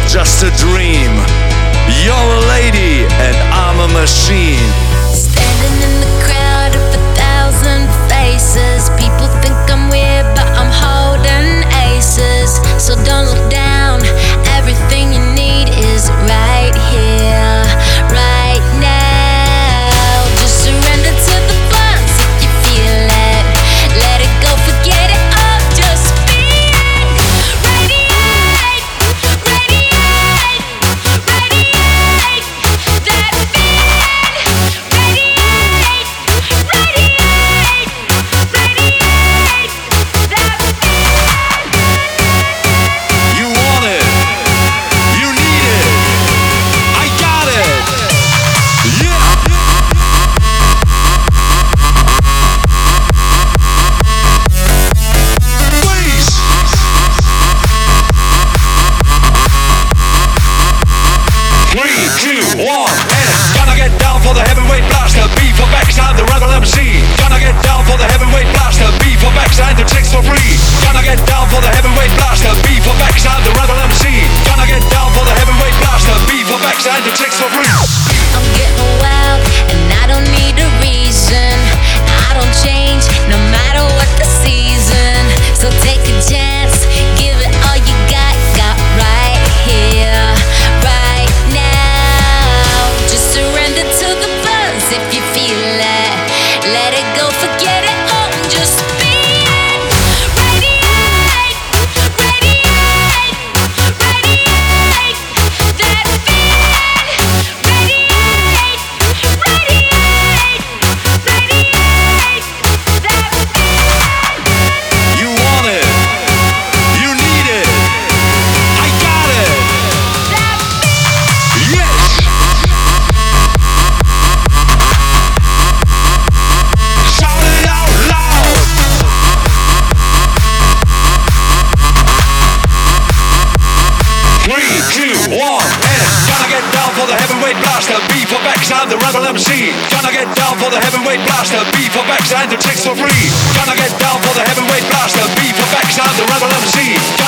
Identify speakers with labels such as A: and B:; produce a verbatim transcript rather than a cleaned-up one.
A: just a dream. You're a lady and I'm a machine.
B: Standing in the crowd of a thousand faces. People think I'm weird, but I'm holding aces. So don't look down, everything you need is right here, right now. Just surrender to the buzz if you feel it. Let it go, forget it all, just be it. Radiate, radiate, radiate that feeling. Radiate, radiate, radiate that feeling.
A: You want it, you need it, I got it. Yeah. Please. Three, two, one, and gonna get down for the heavyweight blaster. B for backside, the rebel M C. Gonna get down for the heavyweight blaster. B for backside, the chicks for free. Gonna get down for the heavyweight blaster. B for backside, the rebel M C. Gonna get down for the heavyweight blaster. B for backside, the chicks for free.
B: I'm getting wild and I don't need a reason. I don't change no matter what the season. So take a chance, give it all you got, got right here, right now. Just surrender to the buzz if you feel it. Let it go, forget it all, just be it. Radiate, radiate, radiate that feeling. Radiate, radiate, radiate that feeling.
A: You want it, you need it, I got it.
B: That feeling.
A: Yes. Shout it out loud. Three, two, one, and gonna get down for the heavyweight blaster. B for backside, the rebel M C. Gonna get down for the heavyweight blaster. B for backside, the chicks for free. Gonna get down for the heavyweight blaster. B for backside, the rebel M C.